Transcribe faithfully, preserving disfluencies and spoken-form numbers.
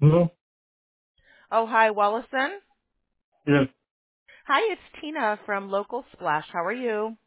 Hello? Oh, hi, Wellison. Yes. Hi, it's Tina from Local Splash. How are you?